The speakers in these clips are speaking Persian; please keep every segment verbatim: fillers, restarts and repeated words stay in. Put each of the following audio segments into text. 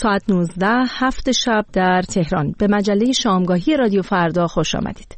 ساعت نوزده هفت شب در تهران. به مجله شامگاهی رادیو فردا خوش آمدید.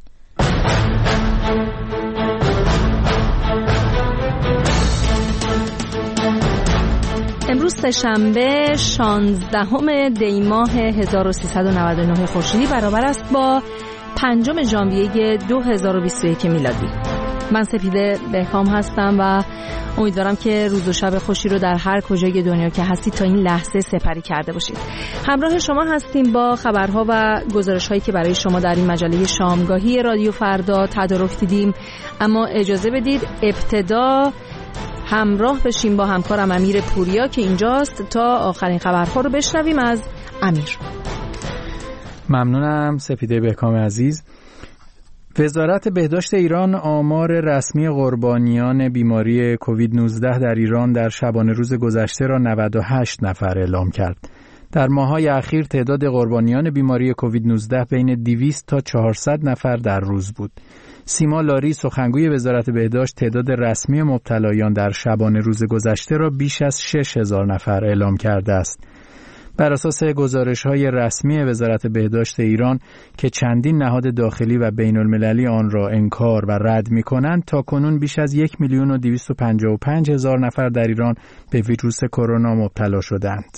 امروز سه‌شنبه شانزدهم دی ماه هزار و سیصد و نود و نه خورشیدی برابر است با پنجم ژانویه دو هزار و بیست و یک میلادی. من سپیده بهکام هستم و امیدوارم که روز و شب خوشی رو در هر کجای دنیا که هستید تا این لحظه سپری کرده باشید. همراه شما هستیم با خبرها و گزارش‌هایی که برای شما در این مجله شامگاهی رادیو فردا تدارک دیدیم. اما اجازه بدید ابتدا همراه بشیم با همکارم امیر پوریا که اینجاست تا آخرین خبرها رو بشنویم از امیر. ممنونم سپیده بهکام عزیز. وزارت بهداشت ایران آمار رسمی قربانیان بیماری کووید نوزده در ایران در شبانه روز گذشته را نود و هشت نفر اعلام کرد. در ماه‌های اخیر تعداد قربانیان بیماری کووید نوزده بین دویست تا چهارصد نفر در روز بود. سیما لاری سخنگوی وزارت بهداشت تعداد رسمی مبتلایان در شبانه روز گذشته را بیش از شش هزار نفر اعلام کرده است. بر اساس گزارش‌های رسمی وزارت بهداشت ایران که چندین نهاد داخلی و بین‌المللی آن را انکار و رد می‌کنند، تاکنون بیش از یک میلیون و دویست و پنجاه و پنج هزار نفر در ایران به ویروس کرونا مبتلا شدند.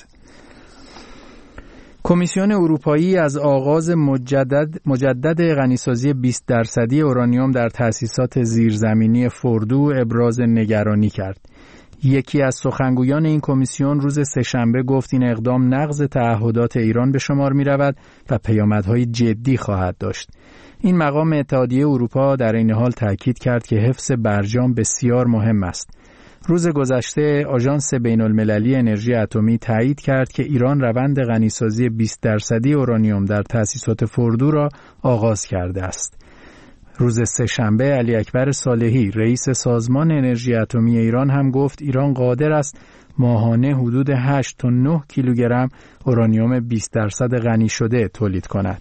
کمیسیون اروپایی از آغاز مجدد مجدد غنیسازی بیست درصدی اورانیوم در تأسیسات زیرزمینی فوردو ابراز نگرانی کرد. یکی از سخنگویان این کمیسیون روز سه‌شنبه گفت این اقدام نقض تعهدات ایران به شمار می رود و پیامدهای جدی خواهد داشت. این مقام اتحادیه اروپا در این حال تاکید کرد که حفظ برجام بسیار مهم است. روز گذشته آژانس بین‌المللی انرژی اتمی تایید کرد که ایران روند غنیسازی بیست درصدی اورانیوم در تأسیسات فوردو را آغاز کرده است. روز سه‌شنبه علی اکبر صالحی رئیس سازمان انرژی اتمی ایران هم گفت ایران قادر است ماهانه حدود هشت تا نه کیلوگرم اورانیوم بیست درصد غنی شده تولید کند.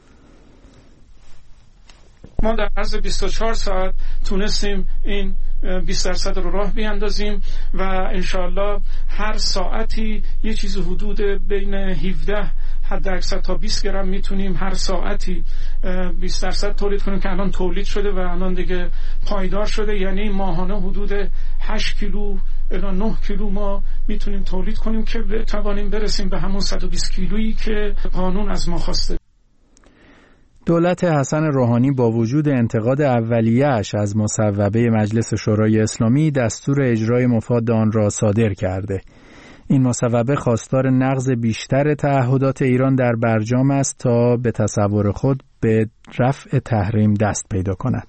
ما در عرض بیست و چهار ساعت تونستیم این بیست درصد رو راه بیاندازیم و انشاءالله هر ساعتی یه چیز حدود بین هفده حد اکثر تا بیست گرم میتونیم هر ساعتی بیست درصد تولید کنیم که الان تولید شده و الان دیگه پایدار شده. یعنی ماهانه حدود هشت کیلو الی نه کیلو ما میتونیم تولید کنیم که بتوانیم برسیم به همون صد و بیست کیلویی که قانون از ما خواسته. دولت حسن روحانی با وجود انتقاد اولیه‌اش از مصوبه مجلس شورای اسلامی دستور اجرای مفاد آن را صادر کرده. این مصوبه خواستار نقض بیشتر تعهدات ایران در برجام است تا به تصور خود به رفع تحریم دست پیدا کند.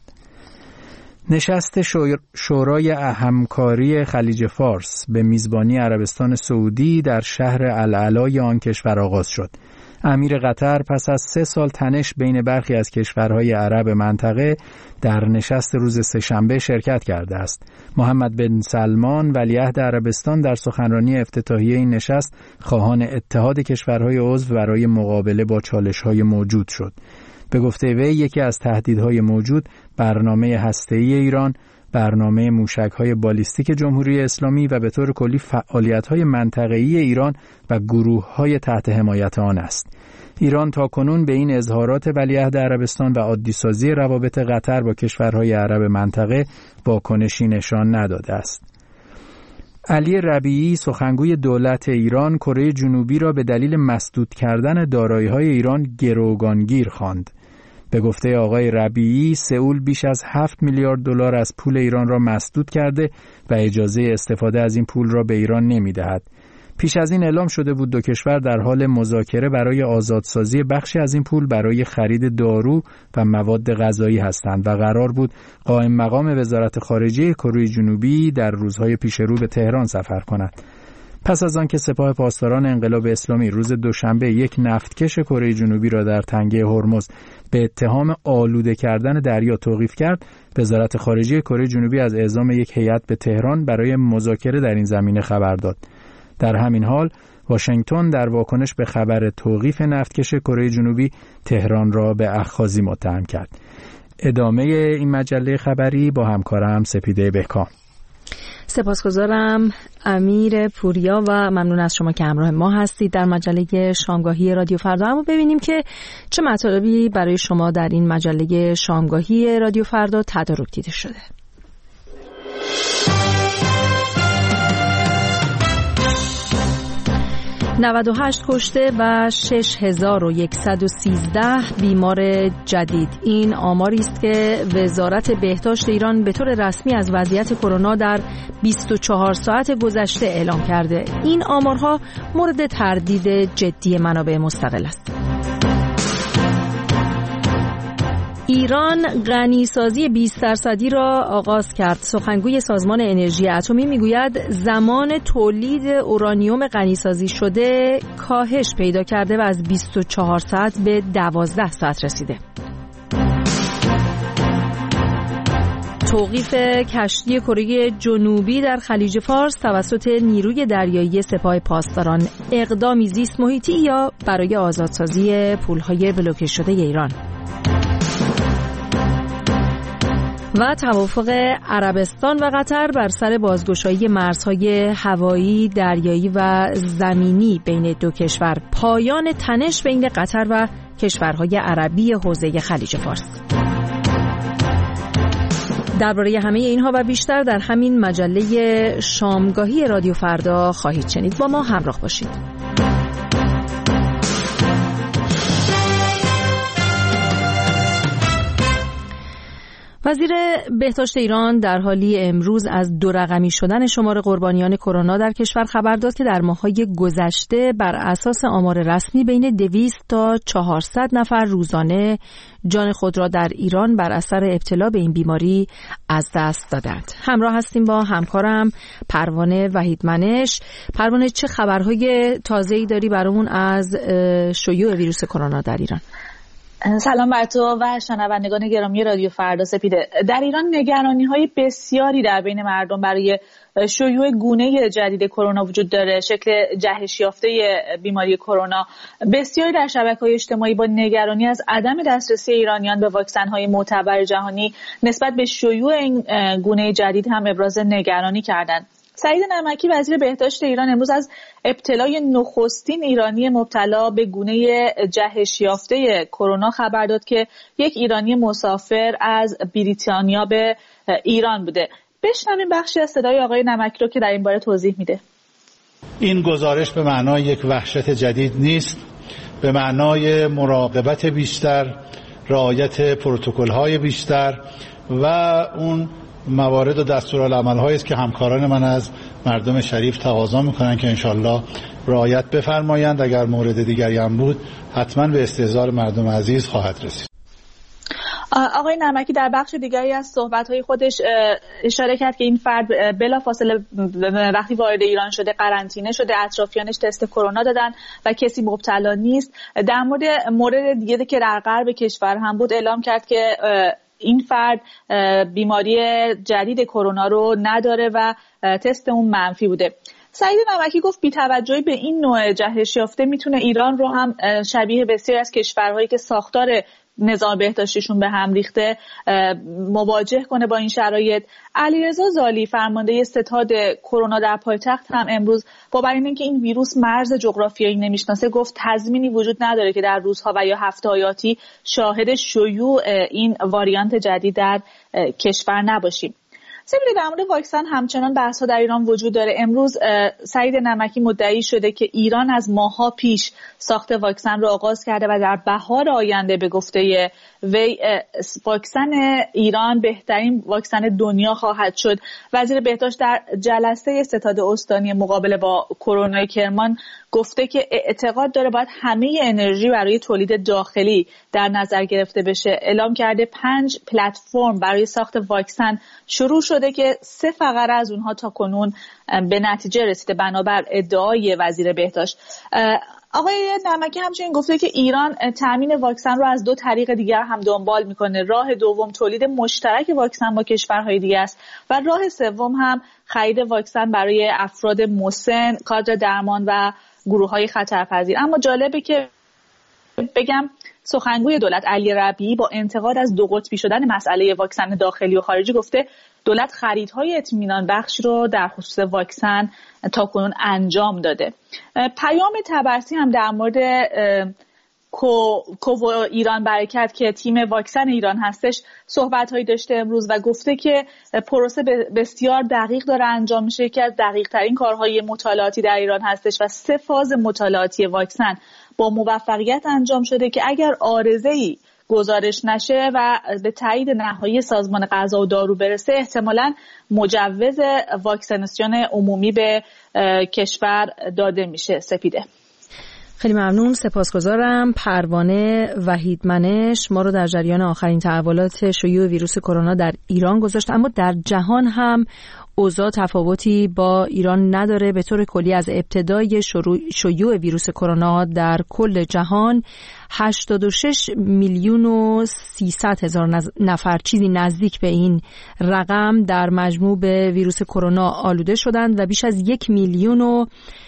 نشست شورای همکاری خلیج فارس به میزبانی عربستان سعودی در شهر العلای آن کشور آغاز شد. امیر قطر پس از سه سال تنش بین برخی از کشورهای عرب منطقه در نشست روز سه‌شنبه شرکت کرده است. محمد بن سلمان ولیعهد عربستان در سخنرانی افتتاحیه این نشست خواهان اتحاد کشورهای عضو برای مقابله با چالش‌های موجود شد. به گفته وی یکی از تهدیدهای موجود برنامه هسته‌ای ایران، برنامه موشک‌های بالیستیک جمهوری اسلامی و به طور کلی فعالیت‌های منطقه‌ای ایران و گروه‌های تحت حمایت آن است. ایران تاکنون به این اظهارات ولیعهد عربستان و عادی‌سازی روابط قطر با کشورهای عرب منطقه واکنشی نشان نداده است. علی ربیعی سخنگوی دولت ایران کره جنوبی را به دلیل مسدود کردن دارایی‌های ایران گروگانگیر خواند. به گفته آقای ربیعی سئول بیش از هفت میلیارد دلار از پول ایران را مسدود کرده و اجازه استفاده از این پول را به ایران نمی‌دهد. پیش از این اعلام شده بود دو کشور در حال مذاکره برای آزادسازی بخشی از این پول برای خرید دارو و مواد غذایی هستند و قرار بود قائم مقام وزارت خارجه کره جنوبی در روزهای پیش رو به تهران سفر کند. پس از آن که سپاه پاسداران انقلاب اسلامی روز دوشنبه یک نفتکش کره جنوبی را در تنگه هرمز به اتهام آلوده کردن دریا توقیف کرد، وزارت خارجه کره جنوبی از اعزام یک هیئت به تهران برای مذاکره در این زمینه خبر داد. در همین حال واشنگتن در واکنش به خبر توقیف نفتکش کره جنوبی تهران را به اخاذی متهم کرد. ادامه این مجله خبری با همکارم سپیده بهکام. سپاسگزارم امیر پوریا و ممنون از شما که همراه ما هستید در مجله شامگاهی رادیو فردا. اما ببینیم که چه مطالبی برای شما در این مجله شامگاهی رادیو فردا تدارک دیده شده. نود و هشت کشته و شش هزار و صد و سیزده بیمار جدید. این آماری است که وزارت بهداشت ایران به طور رسمی از وضعیت کرونا در بیست و چهار ساعت گذشته اعلام کرده. این آمارها مورد تردید جدی منابع مستقل است. ایران غنیسازی بیست درصدی را آغاز کرد. سخنگوی سازمان انرژی اتمی میگوید زمان تولید اورانیوم غنیسازی شده کاهش پیدا کرده و از بیست و چهار ساعت به دوازده ساعت رسیده. توقیف کشتی کره جنوبی در خلیج فارس توسط نیروی دریایی سپاه پاسداران اقدامی زیست محیطی یا برای آزادسازی پول‌های بلوکه شده ایران. و توافق عربستان و قطر بر سر بازگشایی مرزهای هوایی، دریایی و زمینی بین دو کشور. پایان تنش بین قطر و کشورهای عربی حوزه خلیج فارس. درباره همه اینها و بیشتر در همین مجله شامگاهی رادیو فردا خواهید شنید. با ما همراه باشید. وزیر بهداشت ایران در حالی امروز از دو رقمی شدن شمار قربانیان کرونا در کشور خبر داد که در ماه‌های گذشته بر اساس آمار رسمی بین دویست تا چهارصد نفر روزانه جان خود را در ایران بر اثر ابتلا به این بیماری از دست دادند. همراه هستیم با همکارم پروانه وحیدمنش. پروانه، چه خبرهای تازه‌ای داری برامون از شیوع ویروس کرونا در ایران؟ سلام بر تو و شنوندگان گرامی رادیو فردا. سپیده، در ایران نگرانی‌های بسیاری در بین مردم برای شیوع گونه جدید کرونا وجود داره. شکل جهش یافته بیماری کرونا. بسیاری در شبکه‌های اجتماعی با نگرانی از عدم دسترسی ایرانیان به واکسن‌های معتبر جهانی نسبت به شیوع این گونه جدید هم ابراز نگرانی کردند. سعید نمکی وزیر بهداشت ایران امروز از ابتلای نخستین ایرانی مبتلا به گونه جهش یافته کرونا خبر داد که یک ایرانی مسافر از بریتانیا به ایران بوده. بشنویم بخشی از صدای آقای نمکی رو که در این باره توضیح میده. این گزارش به معنای یک وحشت جدید نیست، به معنای مراقبت بیشتر، رعایت پروتکل‌های بیشتر و اون موارد و دستورالعمل‌هایی است که همکاران من از مردم شریف تقاضا می‌کنن که انشالله رعایت بفرمایند. اگر مورد دیگری هم بود حتما به استحضار مردم عزیز خواهد رسید. آقای نمکی در بخش دیگری از صحبت‌های خودش اشاره کرد که این فرد بلافاصله وقتی وارد ایران شده قرنطینه شده، اطرافیانش تست کرونا دادن و کسی مبتلا نیست. در مورد مورد دیگه که در غرب کشور هم بود اعلام کرد که این فرد بیماری جدید کرونا رو نداره و تست اون منفی بوده. سعید نمکی گفت بی توجهی به این نوع جهش یافته میتونه ایران رو هم شبیه بسیاری از کشورهایی که ساختار نظام بهداشتیشون به هم ریخته مواجه کنه با این شرایط. علیرضا زالی فرمانده ستاد کرونا در پایتخت هم امروز با بیان اینکه این ویروس مرز جغرافیایی نمیشناسه گفت تضمینی وجود نداره که در روزها و یا هفته آیاتی شاهد شیوع این واریانت جدید در کشور نباشیم. سپیده، در مورد واکسن همچنان بحث‌ها در ایران وجود داره. امروز سعید نمکی مدعی شده که ایران از ماه‌ها پیش ساخت واکسن رو آغاز کرده و در بهار آینده به گفته وی واکسن ایران بهترین واکسن دنیا خواهد شد. وزیر بهداشت در جلسه ستاد استانی مقابله با کرونا کرمان گفته که اعتقاد داره باید همه انرژی برای تولید داخلی در نظر گرفته بشه. اعلام کرده پنج پلتفرم برای ساخت واکسن شروع شده که سه فقره از اونها تا کنون به نتیجه رسیده بنابر ادعای وزیر بهداشت. آقای نمکی همچنین گفته که ایران تامین واکسن رو از دو طریق دیگر هم دنبال میکنه. راه دوم تولید مشترک واکسن با کشورهای دیگه است و راه سوم هم خرید واکسن برای افراد مسن، کادر درمان و گروه‌های خطرپذیر. اما جالبه که بگم سخنگوی دولت علی ربیعی با انتقاد از دو قطبی شدن مسئله واکسن داخلی و خارجی گفته دولت خریدهای اطمینان بخش رو در خصوص واکسن تاکنون انجام داده. پیام طبرسی هم در مورد کو کو ایران برکت که تیم واکسن ایران هستش صحبت‌هایی داشته امروز و گفته که پروسه بسیار دقیق داره انجام میشه. یکی از دقیق‌ترین کارهای مطالعاتی در ایران هستش و سه فاز مطالعاتی واکسن با موفقیت انجام شده که اگر عارضه‌ای گزارش نشه و به تایید نهایی سازمان غذا و دارو برسه احتمالاً مجوز واکسیناسیون عمومی به کشور داده میشه. سپیده خیلی ممنون، سپاسگزارم. پروانه وحیدمنش ما رو در جریان آخرین تحولات شیوع ویروس کرونا در ایران گذاشت، اما در جهان هم اوضاع تفاوتی با ایران نداره. به طور کلی از ابتدای شیوع ویروس کرونا در کل جهان هشتاد و شش میلیون و سیصد هزار نفر، چیزی نزدیک به این رقم، در مجموع به ویروس کرونا آلوده شدند و بیش از یک میلیون و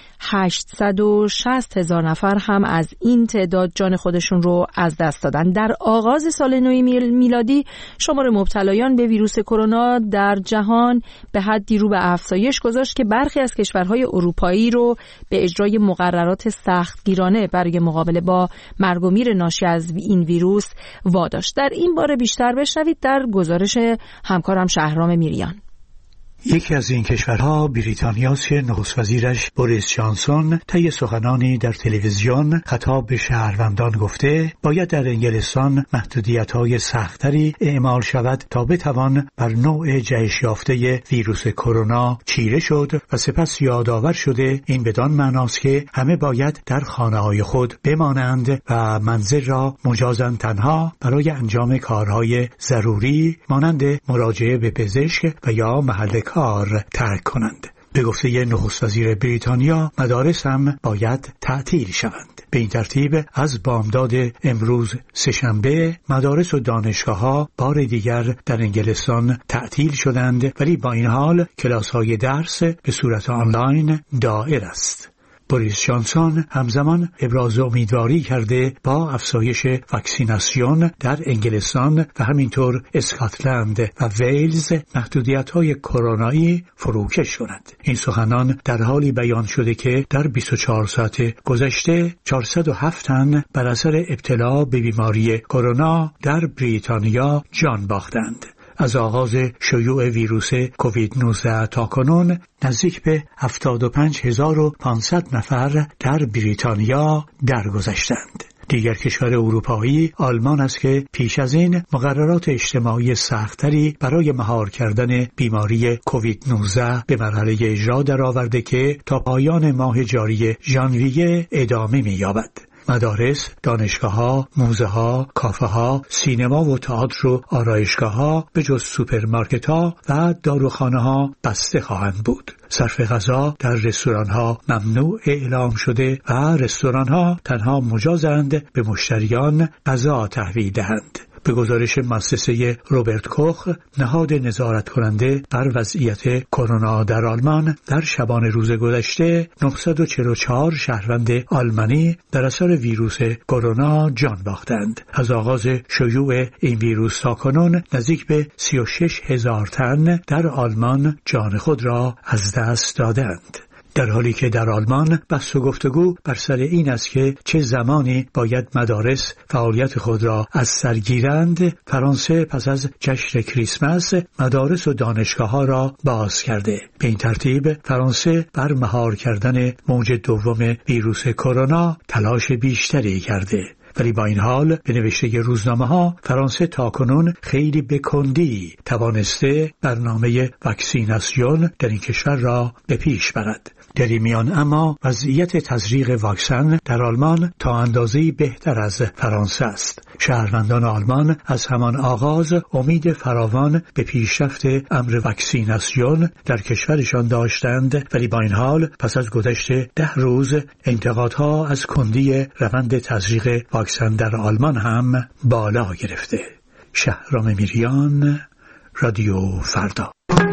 هشتصد و شصت هزار نفر هم از این تعداد جان خودشون رو از دست دادن. در آغاز سال نو میلادی شمار مبتلایان به ویروس کرونا در جهان به حدی رو به افزایش گذاشت که برخی از کشورهای اروپایی رو به اجرای مقررات سختگیرانه برای مقابله با مرگ و میر ناشی از این ویروس واداشت. در این باره بیشتر بشنوید در گزارش همکارم شهرام میریان. یکی از این کشورها بریتانیا است که نخست وزیرش بوریس جانسون طی سخنانی در تلویزیون خطاب به شهروندان گفته باید در انگلستان محدودیت‌های سخت‌تری اعمال شود تا بتوان بر نوع جهش یافته ویروس کرونا چیره شد و سپس یادآور شده این بدان معناست که همه باید در خانه‌های خود بمانند و منزل را مجازاً تنها برای انجام کارهای ضروری مانند مراجعه به پزشک و یا محل کار ترک کنند. به گفته نخست وزیر بریتانیا مدارس هم باید تعطیل شوند. به این ترتیب از بامداد امروز سه‌شنبه مدارس و دانشگاه‌ها بار دیگر در انگلستان تعطیل شدند، ولی با این حال کلاس‌های درس به صورت آنلاین دائر است. بوریس جانسون همزمان ابراز امیدواری کرده با افزایش واکسیناسیون در انگلستان و همینطور اسکاتلند و ویلز محدودیت‌های کرونایی فروکش کند. این سخنان در حالی بیان شده که در بیست و چهار ساعت گذشته چهارصد و هفت تن بر اثر ابتلا به بیماری کرونا در بریتانیا جان باختند. از آغاز شیوع ویروس کووید نوزده تا کنون نزدیک به هفتاد و پنج هزار و پانصد نفر در بریتانیا درگذشتند. دیگر کشور اروپایی آلمان است که پیش از این مقررات اجتماعی سخت‌تری برای مهار کردن بیماری کووید نوزده به مرحله اجرا درآورده که تا پایان ماه جاری ژانویه ادامه می‌یابد. مدارس، دانشگاه‌ها، موزه‌ها، کافه‌ها، سینما و تئاتر و آرایشگاه‌ها به جز سوپرمارکت‌ها و داروخانه‌ها بسته خواهند بود. صرف غذا در رستوران‌ها ممنوع اعلام شده و رستوران‌ها تنها مجازند به مشتریان غذا تحویل دهند. به گزارش مؤسسه روبرت کوخ، نهاد نظارت کننده بر وضعیت کرونا در آلمان، در شبانه روز گذشته نهصد و چهل و چهار شهروند آلمانی در اثر ویروس کرونا جان باختند. از آغاز شیوع این ویروس تا کنون نزدیک به سی و شش هزار تن در آلمان جان خود را از دست دادند. در حالی که در آلمان بحث و گفتگو بر سر این است که چه زمانی باید مدارس فعالیت خود را از سر گیرند، فرانسه پس از جشن کریسمس مدارس و دانشگاه‌ها را باز کرده. به این ترتیب فرانسه بر مهار کردن موج دوم ویروس کرونا تلاش بیشتری کرده. ولی با این حال به نوشته روزنامه‌ها فرانسه تاکنون خیلی به کندی توانسته برنامه واکسیناسیون در این کشور را به پیش برد. در این میان اما وضعیت تزریق واکسن در آلمان تا اندازه‌ای بهتر از فرانسه است. شهروندان آلمان از همان آغاز امید فراوان به پیشرفت امر واکسیناسیون در کشورشان داشتند، ولی با این حال پس از گذشت ده روز انتقادها از کندی روند تزریق واکسن در آلمان هم بالا گرفته. شهرام میریان، رادیو فردا.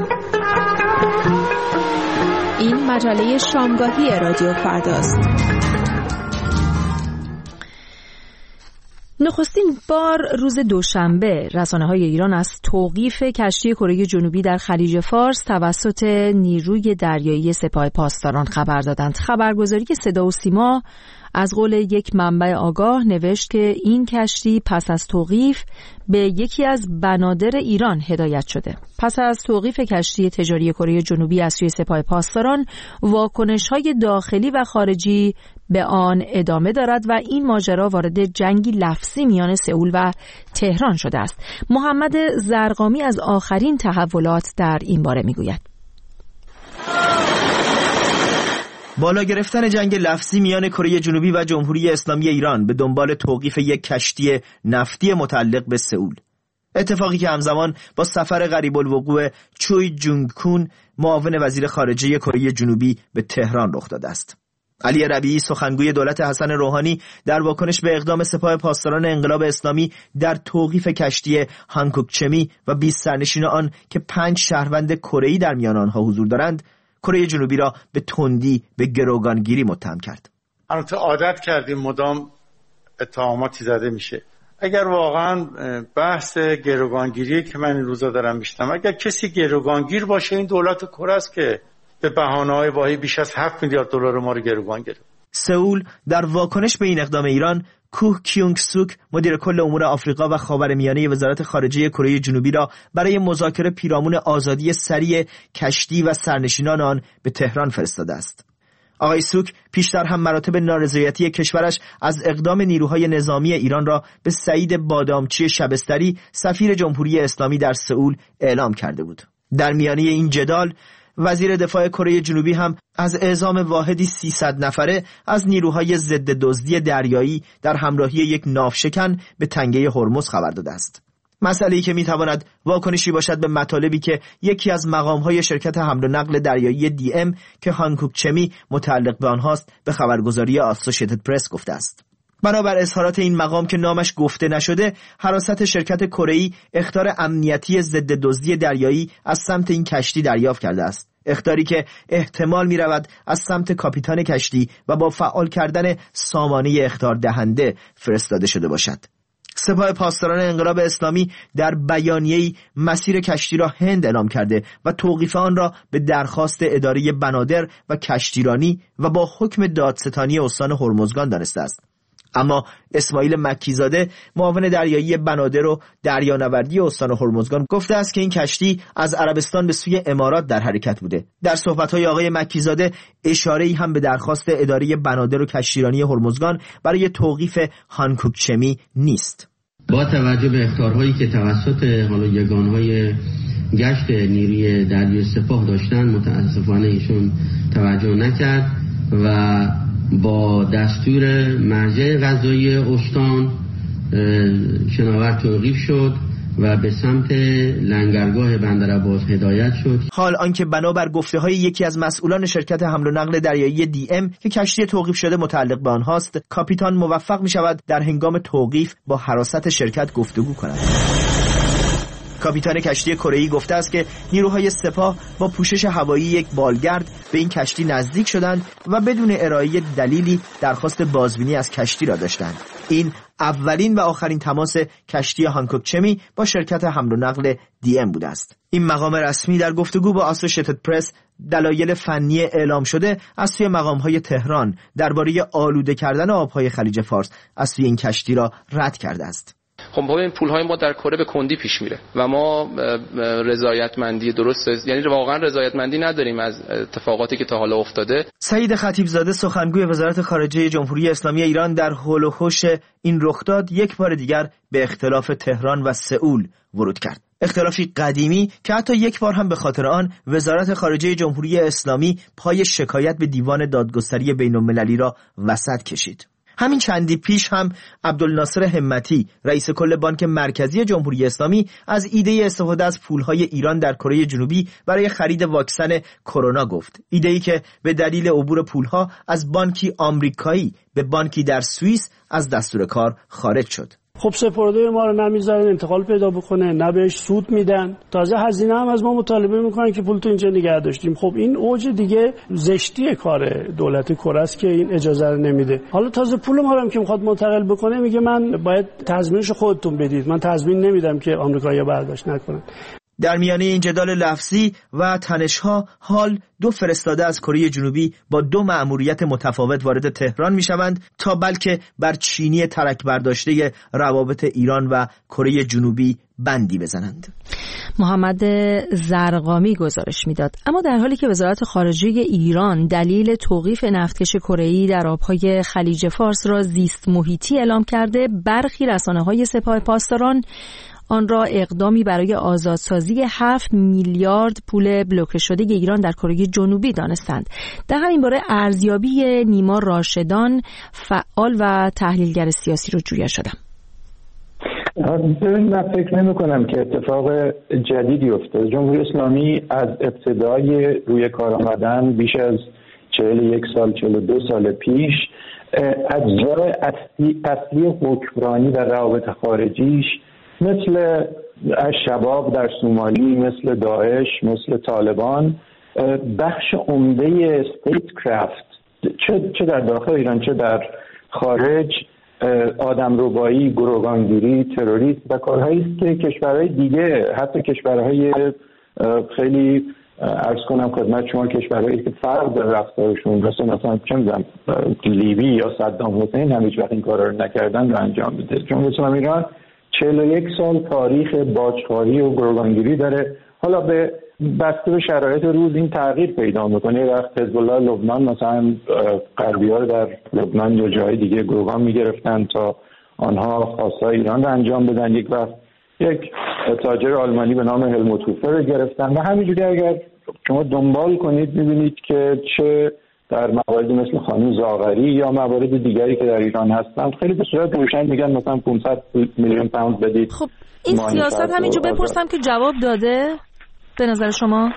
این مجله شامگاهی رادیو فرداست. نخستین بار روز دوشنبه رسانه‌های ایران از توقیف کشتی کره جنوبی در خلیج فارس توسط نیروی دریایی سپاه پاسداران خبر دادند. خبرگزاری که صدا و سیما از قول یک منبع آگاه نوشت که این کشتی پس از توقیف به یکی از بنادر ایران هدایت شده. پس از توقیف کشتی تجاری کره جنوبی از سوی سپاه پاسداران، واکنش‌های داخلی و خارجی به آن ادامه دارد و این ماجرا وارد جنگی لفظی میان سئول و تهران شده است. محمد زرقامی از آخرین تحولات در این باره میگوید. بالا گرفتن جنگ لفظی میان کره جنوبی و جمهوری اسلامی ایران به دنبال توقیف یک کشتی نفتی متعلق به سئول، اتفاقی که همزمان با سفر غریب الوقوع چوی جونگ کون معاون وزیر خارجه کره جنوبی به تهران رخ داده است. علی ربیعی سخنگوی دولت حسن روحانی در واکنش به اقدام سپاه پاسداران انقلاب اسلامی در توقیف کشتی هانکوک چمی و بیست سرنشین آن که پنج شهروند کره‌ای در میان آنها حضور دارند، کره جنوبی را به تندی به گروگانگیری متهم کرد. البته عادت کردیم مدام اتهاماتی زده میشه. اگر واقعا بحث گروگانگیری که من این روزا دارم میشنم، اگر کسی گروگانگیر باشه این دولت کره است که به بهانه‌های واهی بیش از هفت میلیارد دلار ما رو گروگان گرفت. سئول در واکنش به این اقدام ایران، کوه کیونگ سوک مدیر کل امور آفریقا و خاورمیانه وزارت خارجه کره جنوبی را برای مذاکره پیرامون آزادی سریع کشتی و سرنشینان آن به تهران فرستاده است. آقای سوک پیشتر هم مراتب نارضایتی کشورش از اقدام نیروهای نظامی ایران را به سعید بادامچی شبستری سفیر جمهوری اسلامی در سئول اعلام کرده بود. در میانه این جدال وزیر دفاع کره جنوبی هم از اعزام واحدی سیصد نفره از نیروهای ضد دزدی دریایی در همراهی یک ناوشکن به تنگه هرمز خبر داده است. مسئله‌ای که میتواند واکنشی باشد به مطالبی که یکی از مقام‌های شرکت حمل و نقل دریایی دی ام که هانکوک چمی متعلق به آنهاست به خبرگزاری آسوشیتد پرس گفته است. بنابر اظهارات این مقام که نامش گفته نشده، حراست شرکت کره‌ای اخطار امنیتی ضد دزدی دریایی از سمت این کشتی دریافت کرده است. اخطاری که احتمال می رود از سمت کاپیتان کشتی و با فعال کردن سامانه اخطار دهنده فرستاده شده باشد. سپاه پاسداران انقلاب اسلامی در بیانیه‌ای مسیر کشتی را هند اعلام کرده و توقیف آن را به درخواست اداره بنادر و کشتیرانی و با حکم دادستانی استان هرمزگان دانسته است. اما اسماعیل مکیزاده معاون دریایی بنادر و دریانوردی استان هرمزگان گفته است که این کشتی از عربستان به سوی امارات در حرکت بوده. در صحبت‌های آقای مکیزاده اشاره‌ای هم به درخواست اداره بنادر و کشتیرانی هرمزگان برای توقیف هانکوک چمی نیست. با توجه به اخطارهایی که توسط حالا یگانهای گشت نیروی دریایی سپاه داشتن، متاسفانه ایشون توجه نکرد و با دستور مرجع قضایی استان شناور توقیف شد و به سمت لنگرگاه بندرعباس هدایت شد. حال آنکه بنابر گفته‌های یکی از مسئولان شرکت حمل و نقل دریایی دی ام که کشتی توقیف شده متعلق به آنهاست، کاپیتان موفق می‌شود در هنگام توقیف با حراست شرکت گفتگو کند. کاپیتان کشتی کره‌ای گفته است که نیروهای سپاه با پوشش هوایی یک بالگرد به این کشتی نزدیک شدند و بدون ارائه دلیلی درخواست بازبینی از کشتی را داشتند. این اولین و آخرین تماس کشتی هانکوک چمی با شرکت حمل و نقل دی ام بوده است. این مقام رسمی در گفتگو با آسوشیتد پرس دلایل فنی اعلام شده از سوی مقام‌های تهران درباره آلوده کردن آب‌های خلیج فارس از سوی این کشتی را رد کرده است. خب ببین پول‌های ما در کره به کندی پیش میره و ما رضایتمندی درست، یعنی واقعا رضایتمندی نداریم از اتفاقاتی که تا حالا افتاده. سعید خطیبزاده سخنگوی وزارت خارجه جمهوری اسلامی ایران در حول و حوش این رخداد یک بار دیگر به اختلاف تهران و سئول ورود کرد. اختلافی قدیمی که حتی یک بار هم به خاطر آن وزارت خارجه جمهوری اسلامی پای شکایت به دیوان دادگستری بین‌المللی را وسط کشید. همین چندی پیش هم عبدالناصر همتی رئیس کل بانک مرکزی جمهوری اسلامی از ایده استفاده از پولهای ایران در کره جنوبی برای خرید واکسن کرونا گفت. ایده‌ای که به دلیل عبور پولها از بانکی آمریکایی به بانکی در سوئیس از دستور کار خارج شد. خب سپرده ما رو نمیذارن انتقال پیدا بکنه، نه بهش سود میدن، تازه هزینه هم از ما مطالبه میکنن که پول تو اینجا نگه داشتیم. خب این اوج دیگه زشتی کار دولت کره است که این اجازه رو نمیده. حالا تازه پول ما رو هم که میخواد منتقل بکنه میگه من باید تضمینش خودتون بدید، من تضمین نمیدم که آمریکایی‌ها برداشت نکنن. در میانه این جدال لفظی و تنش‌ها حال دو فرستاده از کره جنوبی با دو مأموریت متفاوت وارد تهران می‌شوند تا بلکه بر چینی ترک برداشته روابط ایران و کره جنوبی بندی بزنند. محمد زرقامی گزارش میداد. اما در حالی که وزارت خارجه ایران دلیل توقیف نفتکش کره‌ای در آب‌های خلیج فارس را زیست محیطی اعلام کرده، برخی رسانه‌های سپاه پاسداران آن را اقدامی برای آزادسازی هفت میلیارد پول بلوکه شده ایران در کره جنوبی دانستند. در همین باره ارزیابی نیما راشدان، فعال و تحلیلگر سیاسی رو جویا شدم. من فکر نمی کنم که اتفاق جدیدی افتاد. جمهوری اسلامی از ابتدای روی کار آمدن بیش از چهل و یک سال چهل و دو سال پیش اجزای اصلی, اصلی حکمرانی و روابط خارجیش مثل الشباب در سومالی، مثل داعش، مثل طالبان، بخش عمده استیت کرافت چه چه در داخل ایران چه در خارج، آدمربایی، گروگانگیری، تروریسم و کارهایی است که کشورهای دیگه، حتی کشورهای خیلی عرض کنم خدمت شما کشورهایی که فرق در رفتارشون مثلا مثلا چه می‌دونم لیبی یا صدام حسین هم هیچ وقت این کارا رو نکردن رو انجام میده. جمهوری اسلامی ایران چهل و یک سال تاریخ باجخواهی و گروگانگیری داره. حالا به بسته به شرایط روز این تغییر پیدا میکنه. وقت حزب الله لبنان مثلا غربی‌ها رو در لبنان یا جای دیگه گروگان میگرفتن تا آنها خواستای ایران رو انجام بدن. یک وقت یک تاجر آلمانی به نام هلموت هوفر رو گرفتن و همینجوری اگر شما دنبال کنید میبینید که چه در مواردی مثل خانم زاغری یا موارد دیگری که در ایران هستند خیلی به صورت روشن میگن مثلا پانصد میلیون پوند بدید. خب این سیاست همینجا بپرسم که جواب داده به نظر شما؟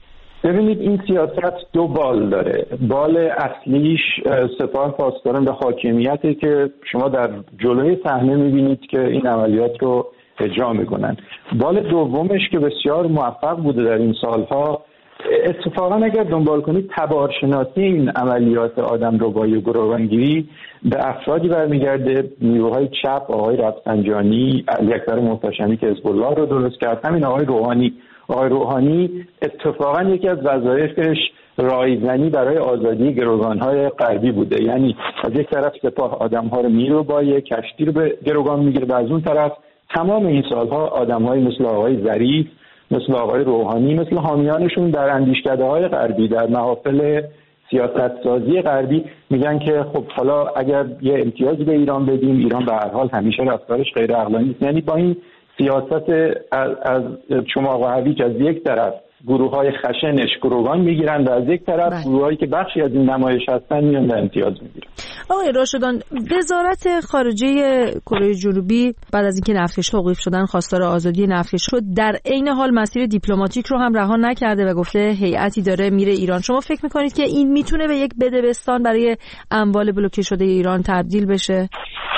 ببینید این سیاست دو بال داره. بال اصلیش سپاه پاسداران به حاکمیته که شما در جلوی صحنه میبینید که این عملیات رو اجرا میکنن. بال دومش که بسیار موفق بوده در این سالها، اتفاقا اگر دنبال کنید تبارشناسی این عملیات آدمربایی و گروگانگیری به افرادی برمیگرده، نیروهای چپ، آقای رفسنجانی، علی اکبر محتشمی که حزب الله رو درست کرد، همین آقای روحانی. آقای روحانی اتفاقا یکی از وظایفش رایزنی برای آزادی گروگان‌های غربی بوده. یعنی از یک طرف سپاه آدم‌ها رو میروبایه، کشتی رو به گروگان میگیره و از اون طرف تمام این سالها آدم‌های مثل آقای ظریف، مثل آقای روحانی، مثل حامیانشون در اندیشکده‌های غربی، در محافل سیاست سازی غربی میگن که خب حالا اگر یه امتیازی به ایران بدیم، ایران به هر حال همیشه رفتارش غیر عقلانی است. یعنی با این سیاست از, از چماق و هویج از یک طرف گروه‌های خشنش گروگان میگیرن و از یک طرف گروهایی که بخشی از این نمایش هستن میان و امتیاز میگیرن. آقای راشدان، وزارت خارجه کره جنوبی بعد از اینکه نفتکش توقیف شدن خواستار آزادی نفتکش شد، در عین حال مسیر دیپلماتیک رو هم رها نکرده و گفته هیئتی داره میره ایران. شما فکر میکنید که این میتونه به یک بدبستان برای اموال بلوکه شده ایران تبدیل بشه؟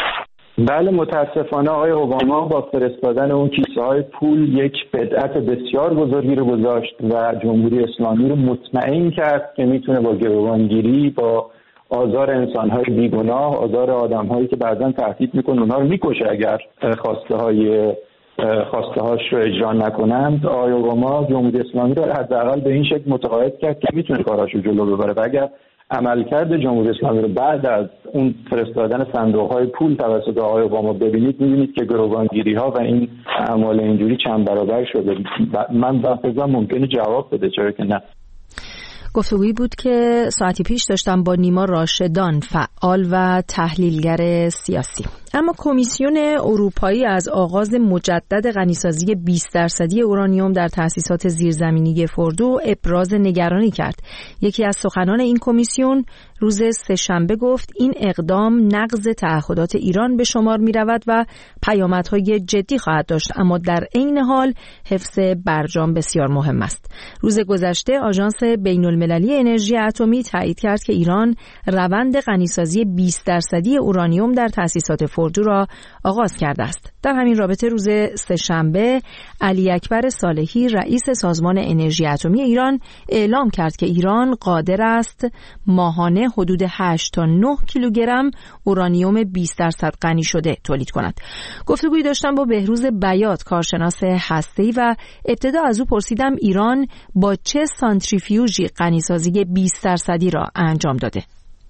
بله، متاسفانه آقای اوباما با فرستادن اون کیسه های پول یک بدعت بسیار بزرگی رو گذاشت و جمهوری اسلامی رو مطمئن کرد که میتونه با گروگانگیری، با آزار انسان‌های بیگناه، آزار آدم‌هایی که بعضاً تهدید میکنه اونها رو میکشه اگر خواسته های خواسته هاش رو اجرا نکنند. آقای اوباما جمهوری اسلامی رو حداقل به این شکل متقاعد کرد که میتونه کاراشو جلو ببره و اگر عملکرد جمهوری اسلامی رو بعد از اون فرستادن صندوق‌های پول توسط آقای اوباما ببینید، می‌بینید که گروگانگیری‌ها و این اعمال اینجوری چند برابر شده. من به نظر ممکنه جواب بده، چرا که نه. گفتگویی بود که ساعتی پیش داشتم با نیما راشدان، فعال و تحلیلگر سیاسی. اما کمیسیون اروپایی از آغاز مجدد غنیسازی بیست درصدی اورانیوم در تأسیسات زیرزمینی فوردو ابراز نگرانی کرد. یکی از سخنان این کمیسیون روز سه‌شنبه گفت این اقدام نقض تعهدات ایران به شمار می رود و پیامدهای جدی خواهد داشت، اما در عین حال حفظ برجام بسیار مهم است. روز گذشته آژانس بین بین‌المللی انرژی اتمی تایید کرد که ایران روند غنیسازی بیست درصدی اورانیوم در تأسیسات فردو را آغاز کرده است. در همین رابطه روز سه‌شنبه علی اکبر صالحی رئیس سازمان انرژی اتمی ایران اعلام کرد که ایران قادر است ماهانه حدود هشت تا نه کیلوگرم اورانیوم بیست درصد غنی شده تولید کند. گفتگویی داشتم با بهروز بیات کارشناس هسته‌ای و ابتدا از او پرسیدم ایران با چه سانتریفیوژی غنیسازی بیست درصدی را انجام داده.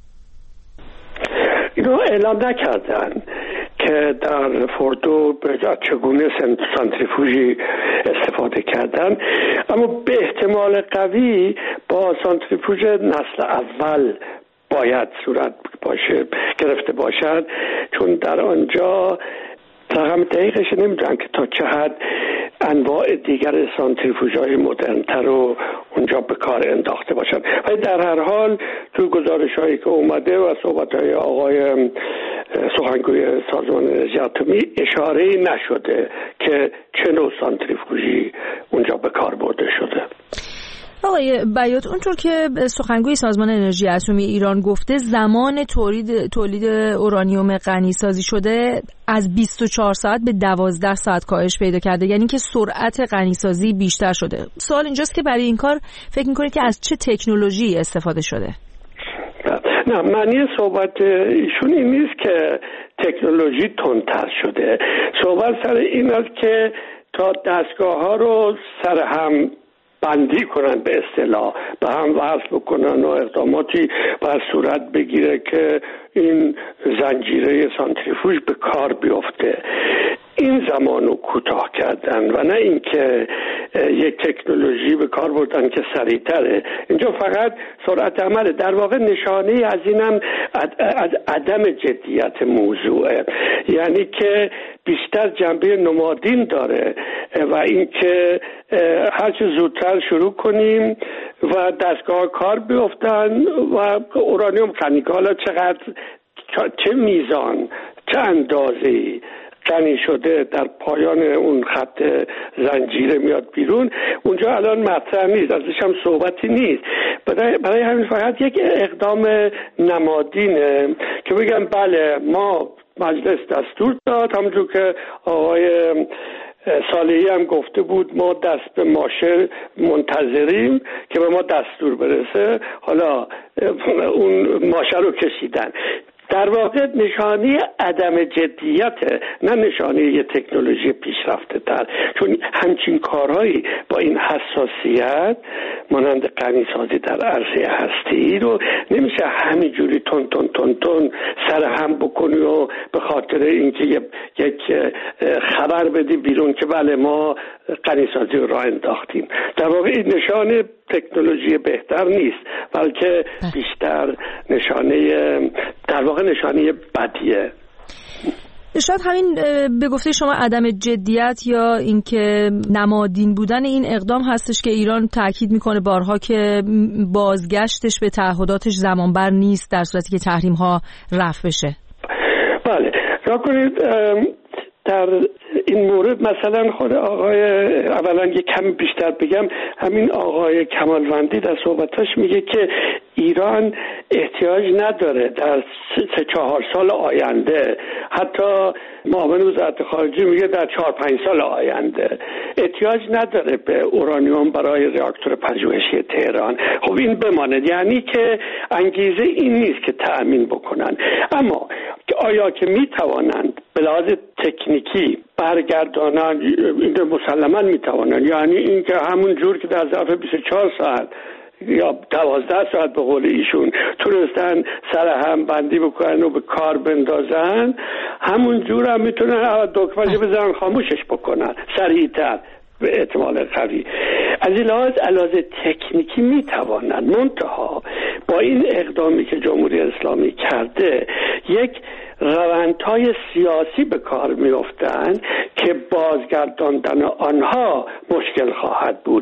اینو اعلام نکردن که در فردو چگونه سانتریفوژی استفاده کردن، اما به احتمال قوی با سانتریفوژ نسل اول باید صورت باشه گرفته باشد، چون در آنجا رقم دقیقش نمیدونم که تا چه حد انواع دیگر سانتریفوژهای مدرن‌تر رو اونجا به کار انداخته باشن. ولی در هر حال تو گزارش‌هایی که اومده و صحبت‌های آقای سخنگوی سازمان انرژی اتمی اشاره نشده که چه نوع سانتریفوژی اونجا به کار برده شده. آقای بیات، اونطور که سخنگوی سازمان انرژی اتمی ایران گفته زمان تولید تولید اورانیوم غنی سازی شده از بیست و چهار ساعت به دوازده ساعت کاهش پیدا کرده، یعنی که سرعت غنی سازی بیشتر شده. سوال اینجاست که برای این کار فکر می‌کنید که از چه تکنولوژی استفاده شده؟ نه، معنی صحبت ایشون این نیست که تکنولوژی تندتر شده. صحبت سر این است که تا دستگاه‌ها رو سر هم بندی کنن، به اصطلاح به هم وصل بکنن و اقداماتی بر صورت بگیره که این زنجیره سانتریفوژ به کار بیفته. این زمانو کوتاه کردن و نه اینکه یک تکنولوژی به کار بردن که سریعتره. اینجا فقط سرعت عمله. در واقع نشانه از اینم از عدم جدیت موضوعه، یعنی که بیشتر جنبه نمادین داره و اینکه هر چه زودتر شروع کنیم و دستگاه کار بیفتن و اورانیوم غنی، حالا چقدر چه میزان چه اندازه‌ای غنی شده در پایان اون خط زنجیره میاد بیرون، اونجا الان مطرح نیست، ازش هم صحبتی نیست. برای, برای همین فقط یک اقدام نمادینه که بگم بله ما مجلس دستور داد، همونجور که آقای صالحی هم گفته بود ما دست به ماشه منتظریم که به ما دستور برسه، حالا اون ماشه رو کشیدن. در واقع نشانه عدم جدیت، نه نشانه یه تکنولوژی پیشرفته تر، چون همچین کارهایی با این حساسیت مانند غنیسازی در عرصه هستی رو نمیشه همینجوری تون تون تون تون سر هم بکنی و به خاطر اینکه یک خبر بدی بیرون که بله ما غنیسازی رو راه انداختیم. در واقع این نشانه تکنولوژی بهتر نیست، بلکه بیشتر نشانه در واقع نشانه بدیه. شاید همین به گفته شما عدم جدیت یا اینکه نمادین بودن این اقدام هستش که ایران تاکید میکنه بارها که بازگشتش به تعهداتش زمانبر نیست در صورتی که تحریم ها رفع بشه. بله، را کنید در این مورد مثلا خود آقای، اولا یک کمی بیشتر بگم، همین آقای کمالوندی در صحبتاش میگه که ایران احتیاج نداره در سه چهار سال آینده، حتی معاون وزارت خارجه میگه در چهار پنج سال آینده احتیاج نداره به اورانیوم برای راکتور پژوهشی تهران. خب این بماند، یعنی که انگیزه این نیست که تأمین بکنن. اما آیا که میتوانند به لحاظ تکنیکی برگردانن؟ این مسلما میتوانند، یعنی این که همون جور که در ظرف بیست و چهار ساعت یا دوازده ساعت به قول ایشون تونستن سر هم بندی بکنن و به کار بندازن، همون جور هم میتونن دکمه‌اش بزنن خاموشش بکنن سریعتر به احتمال قوی. از این لحاظ لحاظ تکنیکی میتوانن، منتها با این اقدامی که جمهوری اسلامی کرده یک روندهای سیاسی به کار میافتن که بازگرداندن آنها مشکل خواهد بود.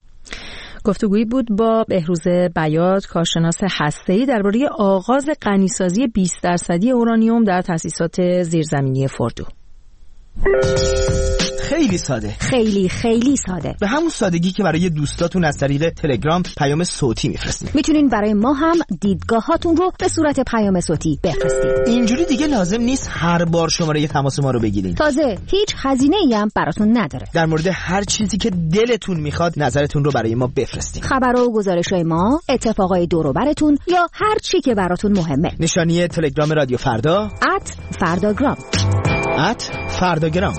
گفتگویی بود با بهروز بیات کارشناس هسته‌ای درباره آغاز غنیسازی بیست درصدی اورانیوم در تأسیسات زیرزمینی فردو. خیلی ساده، خیلی خیلی ساده، به همون سادگی که برای دوستاتون از طریق تلگرام پیام صوتی میفرستید. میتونین برای ما هم دیدگاهاتون رو به صورت پیام صوتی بفرستید. اینجوری دیگه لازم نیست هر بار شماره تماس ما رو بگیرین. تازه هیچ هزینه‌ای هم براتون نداره. در مورد هر چیزی که دلتون میخواد نظرتون رو برای ما بفرستید. خبرها و گزارش‌های ما، اتفاقای دور و برتون یا هر چی که براتون مهمه. نشانی تلگرام رادیو فردا ات فرداگرام ات فرداگرام.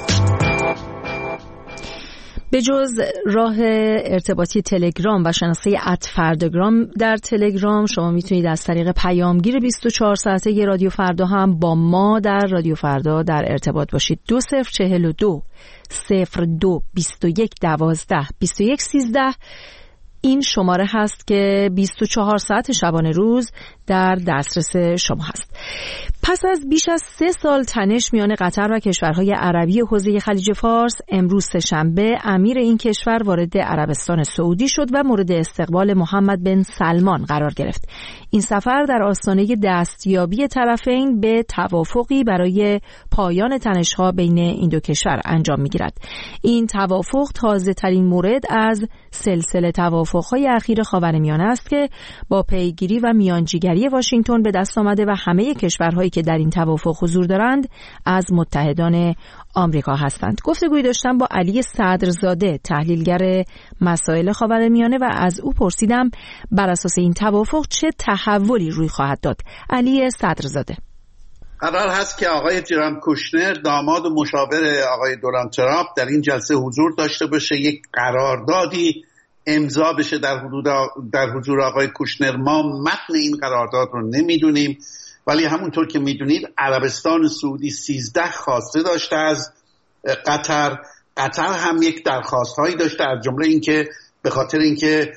به جز راه ارتباطی تلگرام و شناسه ات فرداگرام در تلگرام، شما میتونید از طریق پیامگیر بیست و چهار ساعته ی رادیو فردا هم با ما در رادیو فردا در ارتباط باشید. دو صفر چهل و دو صفر دو بیست و یک دوازده بیست و یک سیزده این شماره هست که بیست و چهار ساعت شبانه روز در دسترس شما هست. پس از بیش از سه سال تنش میان قطر و کشورهای عربی حوزه خلیج فارس، امروز سه‌شنبه امیر این کشور وارد عربستان سعودی شد و مورد استقبال محمد بن سلمان قرار گرفت. این سفر در آستانه دستیابی طرفین به توافقی برای پایان تنش‌ها بین این دو کشور انجام می‌گیرد. این توافق تازه‌ترین مورد از سلسله توافق‌های اخیر خاورمیانه است که با پیگیری و میانجیگری واشنگتن به دست آمده و همه کشورهایی که در این توافق حضور دارند از متحدان آمریکا هستند. گفتگوی داشتم با علی صدرزاده، تحلیلگر مسائل خاورمیانه، و از او پرسیدم بر اساس این توافق چه تحولی روی خواهد داد. علی صدرزاده: قرار هست که آقای جرام کوشنر، داماد و مشاور آقای دونالد ترامپ، در این جلسه حضور داشته باشه، یک قراردادی امضا بشه در حدود در حضور آقای کوشنر. ما متن این قرارداد رو نمیدونیم، ولی همونطور که میدونید عربستان سعودی سیزده خواسته داشته از قطر. قطر هم یک درخواست هایی داشته، از جمله اینکه به خاطر اینکه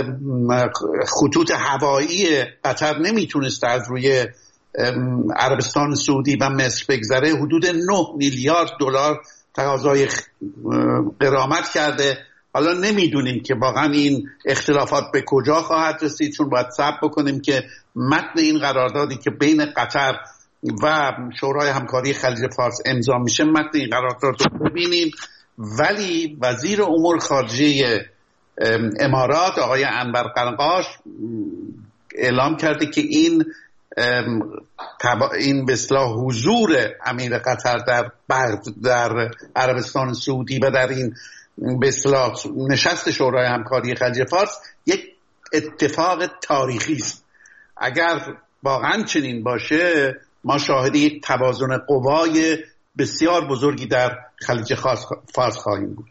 خطوط هوایی قطر نمیتونسته از روی عربستان سعودی و مصر بگذره، حدود نه میلیارد دلار تقاضای غرامت کرده. حالا نمیدونیم که واقعا این اختلافات به کجا خواهد رسید، چون باید صبر بکنیم که متن این قراردادی که بین قطر و شورای همکاری خلیج فارس امضا میشه، متن این قرارداد رو ببینیم. ولی وزیر امور خارجه امارات آقای انور قرقاش اعلام کرده که این این به اصطلاح حضور امیر قطر در در عربستان سعودی و در این به اصطلاح نشست شورای همکاری خلیج فارس یک اتفاق تاریخی است. اگر واقعا چنین باشه، ما شاهد یک توازن قوای بسیار بزرگی در خلیج فارس خواهیم بود.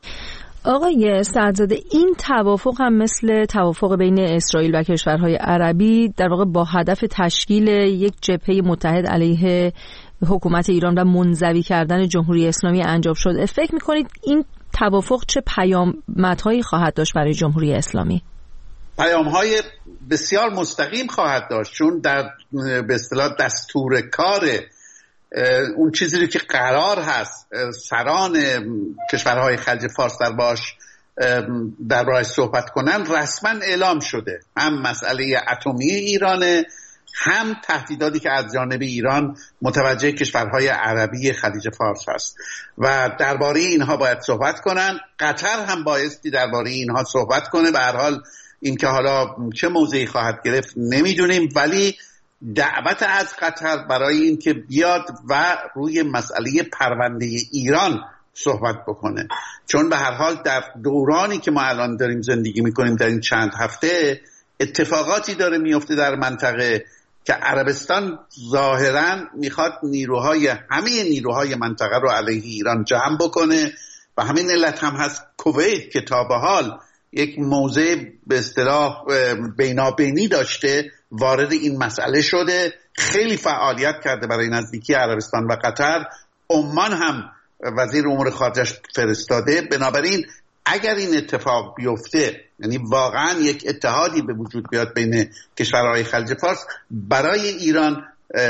آقای صدرزاده، این توافق هم مثل توافق بین اسرائیل و کشورهای عربی در واقع با هدف تشکیل یک جبهه متحد علیه حکومت ایران و منزوی کردن جمهوری اسلامی انجام شد. فکر می‌کنید این توافق چه پیامدهایی خواهد داشت برای جمهوری اسلامی؟ پیام‌های بسیار مستقیم خواهد داشت، چون در به اصطلاح دستور کار اون چیزی که قرار هست سران کشورهای خلیج فارس در باش در باش صحبت کنن رسما اعلام شده. هم مسئله اتمی ایرانه، هم تهدیداتی که از جانب ایران متوجه کشورهای عربی خلیج فارس هست و درباره اینها باید صحبت کنن. قطر هم بایستی درباره اینها صحبت کنه. به هر حال این که حالا چه موضعی خواهد گرفت نمیدونیم، ولی دعوت از قطر برای این که بیاد و روی مسئله پرونده ایران صحبت بکنه، چون به هر حال در دورانی که ما الان داریم زندگی میکنیم، در این چند هفته اتفاقاتی داره میفته در منطقه که عربستان ظاهراً میخواد نیروهای همه نیروهای منطقه رو علیه ایران جمع بکنه و همین علت هم هست کویت که تا به حال یک موضع به اصطلاح بینابینی داشته وارد این مسئله شده، خیلی فعالیت کرده برای نزدیکی عربستان و قطر. عمان هم وزیر امور خارجش فرستاده. بنابراین اگر این اتفاق بیفته، یعنی واقعا یک اتحادی به وجود بیاد بین کشورهای خلیج فارس، برای ایران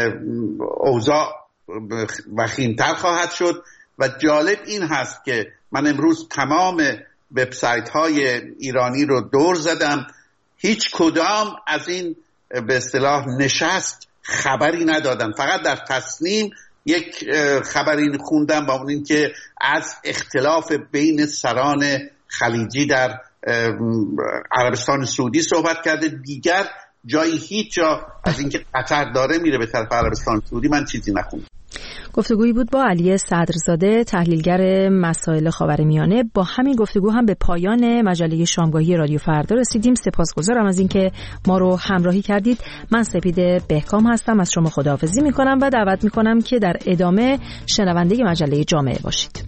اوضاع وخیم‌تر خواهد شد. و جالب این هست که من امروز تمام وبسایت های ایرانی رو دور زدم، هیچ کدام از این به اصطلاح نشست خبری ندادن، فقط در تصمیم یک خبری خوندم با اون این که از اختلاف بین سران خلیجی در عربستان سعودی صحبت کرده. دیگر جایی هیچ جا از اینکه قطر داره میره به طرف عربستان سعودی من چیزی نخوندم. گفتگویی بود با علی صدرزاده، تحلیلگر مسائل خاورمیانه. با همین گفتگو هم به پایان مجله شامگاهی رادیو فردا رسیدیم. سپاسگزارم از اینکه ما رو همراهی کردید. من سپید بهکام هستم، از شما خداحافظی میکنم و دعوت میکنم که در ادامه شنونده مجله جامعه باشید.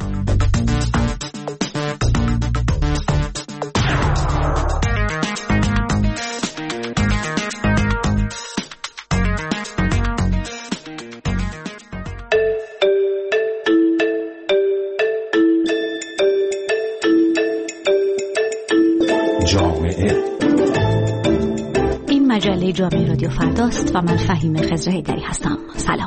این مجله جامعه رادیو فرداست و من فهیم خضرهیدری هستم. سلام.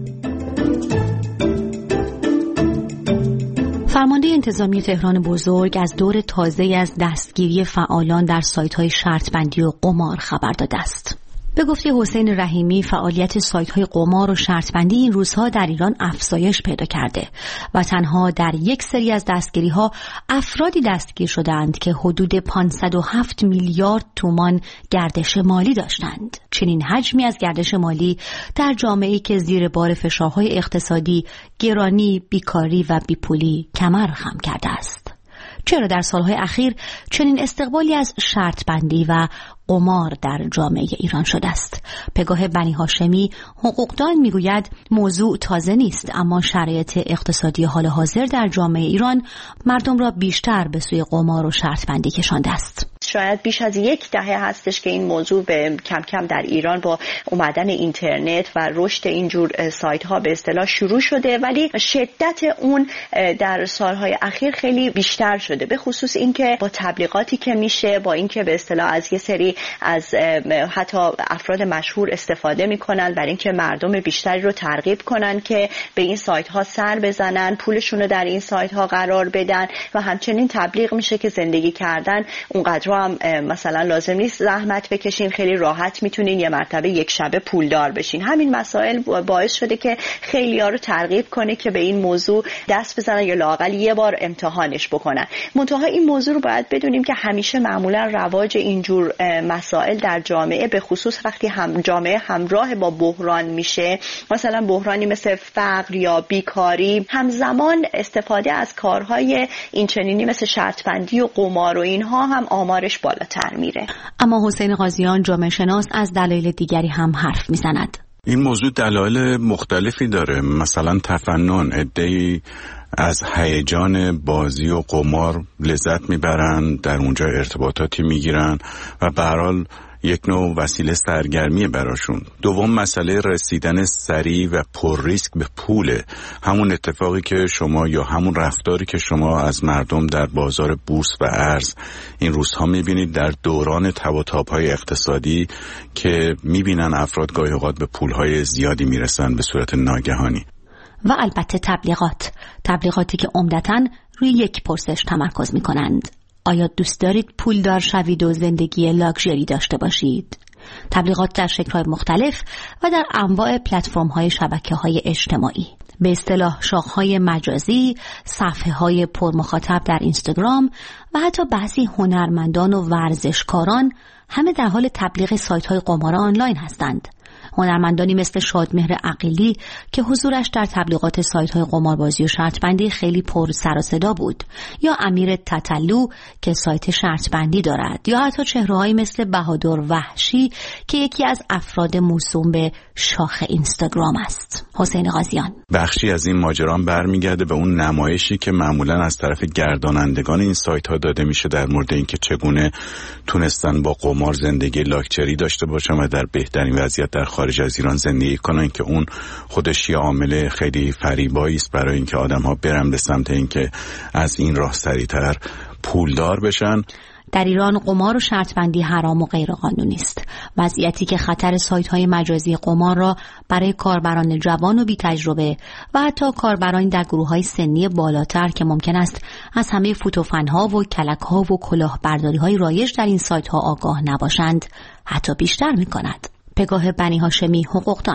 فرمانده انتظامی تهران بزرگ از دور تازه از دستگیری فعالان در سایت‌های شرط‌بندی و قمار خبر داده است. به گفته حسین رحیمی، فعالیت سایت‌های قمار و شرط‌بندی این روزها در ایران افزایش پیدا کرده و تنها در یک سری از دستگیری‌ها افرادی دستگیر شدند که حدود پانصد و هفت میلیارد تومان گردش مالی داشتند. چنین حجمی از گردش مالی در جامعه‌ای که زیر بار فشارهای اقتصادی، گرانی، بیکاری و بیپولی کمر خم کرده است. چرا در سالهای اخیر چنین استقبالی از شرط‌بندی و قمار در جامعه ایران شده است؟ پگاه بنی هاشمی، حقوقدان، میگوید موضوع تازه نیست، اما شرایط اقتصادی حال حاضر در جامعه ایران مردم را بیشتر به سوی قمار و شرط‌بندی کشانده است. شاید بیش از یک دهه هستش که این موضوع به کم کم در ایران با اومدن اینترنت و رشد اینجور سایت ها به اصطلاح شروع شده، ولی شدت اون در سالهای اخیر خیلی بیشتر شده، به خصوص اینکه با تبلیغاتی که میشه، با اینکه به اصطلاح از یه سری از حتی افراد مشهور استفاده میکنن برای اینکه مردم بیشتری رو ترغیب کنن که به این سایت ها سر بزنن، پولشون رو در این سایت ها قرار بدن و همچنین تبلیغ میشه که زندگی کردن اونقدر هم مثلا لازم نیست زحمت بکشین، خیلی راحت میتونین یه مرتبه یک شبه پولدار بشین. همین مسائل باعث شده که خیلی‌ها رو ترغیب کنه که به این موضوع دست بزنن یا لااقل یه بار امتحانش بکنن. منتها این موضوع رو باید بدونیم که همیشه معمولا رواج اینجور مسائل در جامعه، به خصوص وقتی هم جامعه همراه با بحران میشه، مثلا بحرانی مثل فقر یا بیکاری، همزمان استفاده از کارهای اینچنینی مثل شرط‌بندی و قمار و اینها هم آمارش بالاتر میره. اما حسین قاضیان، جامعه شناس، از دلایل دیگری هم حرف میزند. این موضوع دلایل مختلفی داره. مثلا تفنن، عده‌ای از هیجان بازی و قمار لذت میبرن، در اونجا ارتباطاتی میگیرن و به هر حال یک نوع وسیله سرگرمی براشون. دوم، مسئله رسیدن سریع و پر ریسک به پوله. همون اتفاقی که شما یا همون رفتاری که شما از مردم در بازار بورس و ارز این روزها میبینید در دوران تب و تاب‌های اقتصادی که میبینن افراد گاهی اوقات به پولهای زیادی میرسن به صورت ناگهانی. و البته تبلیغات، تبلیغاتی که عمدتاً روی یک پرسش تمرکز میکنند: آیا دوست دارید پولدار شوید و زندگی لاکچری داشته باشید؟ تبلیغات در شکل‌های مختلف و در انواع پلتفرم‌های شبکه‌های اجتماعی، به اصطلاح شاخه‌های مجازی، صفحه‌های پرمخاطب در اینستاگرام و حتی بعضی هنرمندان و ورزشکاران همه در حال تبلیغ سایت‌های قمار آنلاین هستند. هنرمندانی مثل شادمهر عقیلی که حضورش در تبلیغات سایت‌های قماربازی و شرط‌بندی خیلی پر سر و صدا بود، یا امیر تتلو که سایت شرط‌بندی دارد، یا حتی چهره‌هایی مثل بهادر وحشی که یکی از افراد موسوم به شاخ اینستاگرام است. حسین قاضیان: بخشی از این ماجرا برمیگرده به اون نمایشی که معمولاً از طرف گردانندگان این سایت‌ها داده میشه در مورد اینکه چگونه تونستن با قمار زندگی لاکچری داشته باشن و در بهترین وضعیت در خارج از ایران زندگی کنن، که اون خودش یه عامل خیلی فریبایی است برای اینکه آدم‌ها برن به سمت اینکه از این راه سریعتر پولدار بشن. در ایران قمار و شرط‌بندی حرام و غیرقانونی است، وضعیتی که خطر سایت‌های مجازی قمار را برای کاربران جوان و بی تجربه و حتی کاربرانی در گروه‌های سنی بالاتر که ممکن است از همه فوتوفن‌ها و کلک‌ها و کلاهبرداری‌های رایج در این سایت‌ها آگاه نباشند، حتی بیشتر می‌کند. پگاه بنی هاشمی، حقوقدان: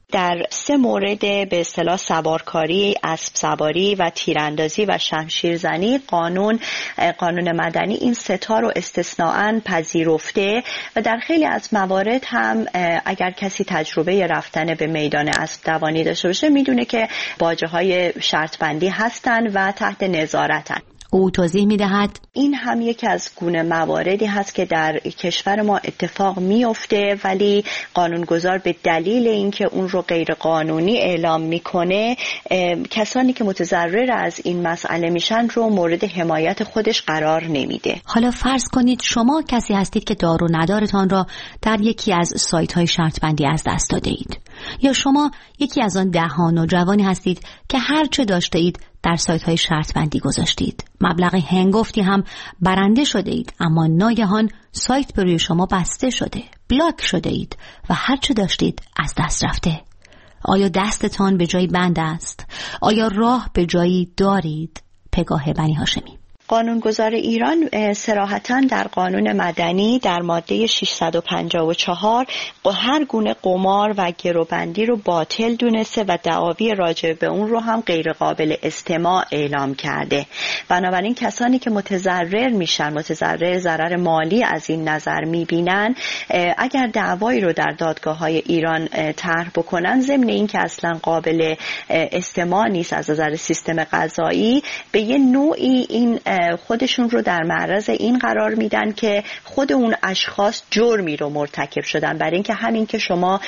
در سه مورد به اصطلاح سوارکاری، اسب سواری و تیراندازی و شمشیرزنی قانون قانون مدنی این ستا رو استثناءً پذیرفته و در خیلی از موارد هم اگر کسی تجربه رفتن به میدان اسب دوانی داشته باشه میدونه که باجه‌های شرط بندی هستن و تحت نظارتن. او توضیح می‌دهد این هم یکی از گونه مواردی هست که در کشور ما اتفاق میفته، ولی قانونگذار به دلیل اینکه اون رو غیر قانونی اعلام میکنه کسانی که متضرر از این مسئله میشن رو مورد حمایت خودش قرار نمیده. حالا فرض کنید شما کسی هستید که دار و ندارتان را در یکی از سایت‌های شرط بندی از دست داده اید، یا شما یکی از آن دهان و جوانی هستید که هر چه داشته اید در سایت‌های شرط بندی گذاشتید. مبلغ هنگفتی هم برنده شده اید، اما ناگهان سایت به روی شما بسته شده، بلاک شده اید و هر چه داشتید از دست رفته. آیا دستتان به جایی بند است؟ آیا راه به جایی دارید؟ پگاه بنی هاشمی. قانونگذار ایران صراحتاً در قانون مدنی در ماده ششصد و پنجاه و چهار هر گونه قمار و گروبندی رو باطل دونسته و دعاوی راجع به اون رو هم غیر قابل استماع اعلام کرده. بنابراین کسانی که متضرر میشن، متضرر ضرر مالی از این نظر میبینن، اگر دعوایی رو در دادگاه‌های ایران طرح بکنن، ضمن این که اصلا قابل استماع نیست از نظر سیستم قضایی، به یه نوعی این خودشون رو در معرض این قرار میدن که خود اون اشخاص جرمی رو مرتکب شدن، برای اینکه همین که شما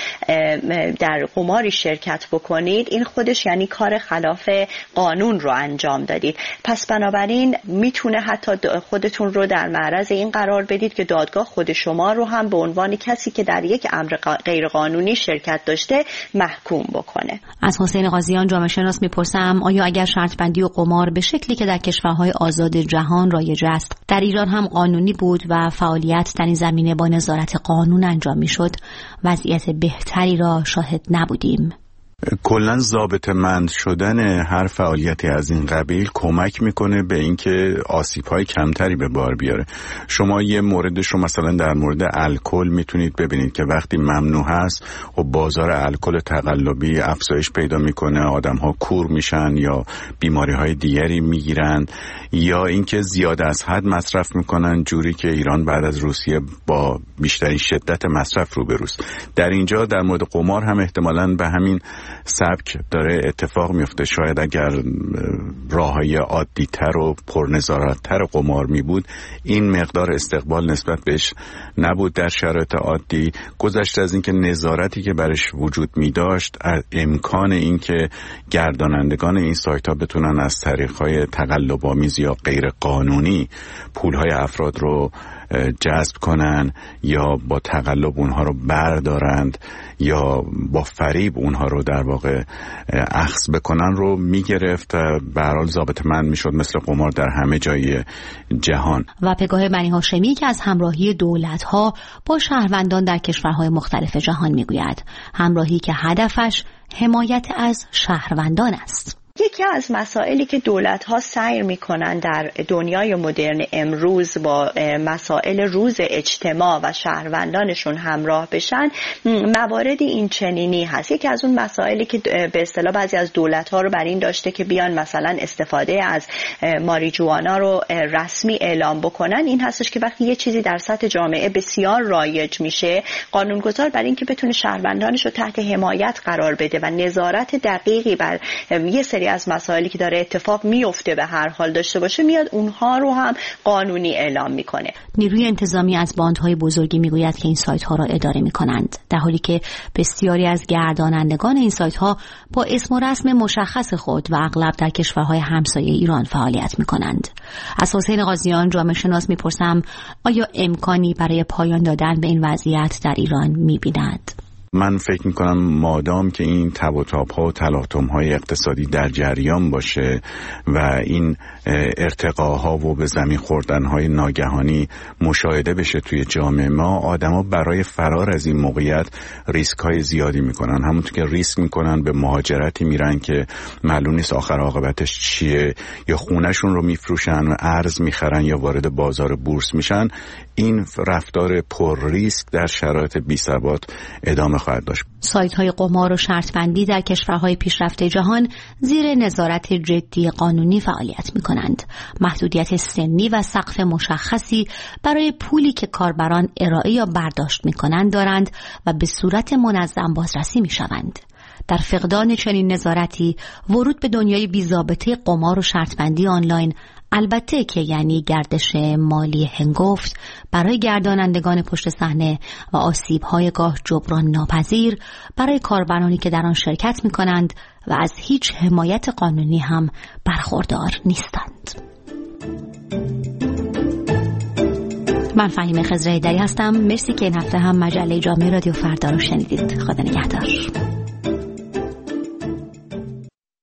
در قماری شرکت بکنید این خودش یعنی کار خلاف قانون رو انجام دادید. پس بنابراین میتونه حتی خودتون رو در معرض این قرار بدید که دادگاه خود شما رو هم به عنوان کسی که در یک امر غیر قانونی شرکت داشته محکوم بکنه. از حسین قاضیان جامعه شناس میپرسم آیا اگر شرط بندی و قمار به شکلی که در کشورهای آزاد جهان رایج است در ایران هم قانونی بود و فعالیت در این زمینه با نظارت قانون انجام میشد، وضعیت بهتری را شاهد نبودیم؟ کلاً ضابطه‌مند شدن هر فعالیتی از این قبیل کمک میکنه به اینکه آسیب‌های کمتری به بار بیاره. شما یه موردش رو مثلا در مورد الکل میتونید ببینید که وقتی ممنوع هست و بازار الکل تقلبی افزایش پیدا میکنه، آدم‌ها کور میشن یا بیماری‌های دیگری میگیرن، یا اینکه زیاد از حد مصرف میکنن، جوری که ایران بعد از روسیه با بیشترین شدت مصرف روبروست. در اینجا در مورد قمار هم احتمالاً به همین سبک داره اتفاق میفته. شاید اگر راههای عادی تر و پرنظارت تر قمار می بود این مقدار استقبال نسبت بهش نبود در شرایط عادی. گذشته از اینکه نظارتی که برش وجود می داشت، امکان اینکه گردانندگان این سایت ها بتونن از طریقهای تقلب‌آمیز یا غیر قانونی پولهای افراد رو جذب کنن یا با تقلب اونها رو بردارند یا با فریب اونها رو در واقع اخذ بکنن رو میگرفت و به هر حال ضابطه‌مند میشد مثل قمار در همه جای جهان. و پگاه بنی هاشمی که از همراهی دولت‌ها با شهروندان در کشورهای مختلف جهان میگوید، همراهی که هدفش حمایت از شهروندان است. یکی از مسائلی که دولت‌ها سعی می‌کنن در دنیای مدرن امروز با مسائل روز اجتماع و شهروندانشون همراه بشن، مواردی این چنینی هست. یکی از اون مسائلی که به اصطلاح بعضی از دولت‌ها رو بر این داشته که بیان مثلا استفاده از ماریجوانا رو رسمی اعلام بکنن این هستش که وقتی یه چیزی در سطح جامعه بسیار رایج میشه، قانونگذار برای اینکه بتونه شهروندانش رو تحت حمایت قرار بده و نظارت دقیقی بر یه سری از مسائلی که داره اتفاق میفته به هر حال داشته باشه، میاد اونها رو هم قانونی اعلام میکنه. نیروی انتظامی از باندهای بزرگی میگوید که این سایت ها را اداره میکنند، در حالی که بسیاری از گردانندگان این سایت ها با اسم و رسم مشخص خود و اغلب در کشورهای همسایه ایران فعالیت میکنند. از حسین قاضیان جامعه شناس میپرسم آیا امکانی برای پایان دادن به این وضعیت در ایران میبیند؟ من فکر میکنم مادام که این تب و تاب ها و تلاطم های اقتصادی در جریان باشه و این ارتقاها و به زمین خوردن های ناگهانی مشاهده بشه توی جامعه ما، آدما برای فرار از این موقعیت ریسک های زیادی میکنن. همونطور که ریسک میکنن به مهاجرتی میرن که معلوم نیست آخر عاقبتش چیه، یا خونهشون رو میفروشن و ارز میخرن یا وارد بازار بورس میشن. این رفتار پر ریسک در شرایط بی ثبات ادامه خواهد داشت. سایت‌های قمار و شرط بندی در کشورهای پیشرفته جهان زیر نظارت جدی قانونی فعالیت می‌کنند. محدودیت سنی و سقف مشخصی برای پولی که کاربران ارائه یا برداشت می‌کنند دارند و به صورت منظم بازرسی می‌شوند. در فقدان چنین نظارتی، ورود به دنیای بی‌ضابطه قمار و شرط بندی آنلاین، البته که یعنی گردش مالی هنگفت برای گردانندگان پشت صحنه و آسیب‌های گاه جبران ناپذیر برای کاربرانی که در آن شرکت می‌کنند و از هیچ حمایت قانونی هم برخوردار نیستند. من فهیمه خضره‌ایدری هستم. مرسی که این هفته هم مجله جامعه رادیو فردا رو شنیدید. خدا نگهدار.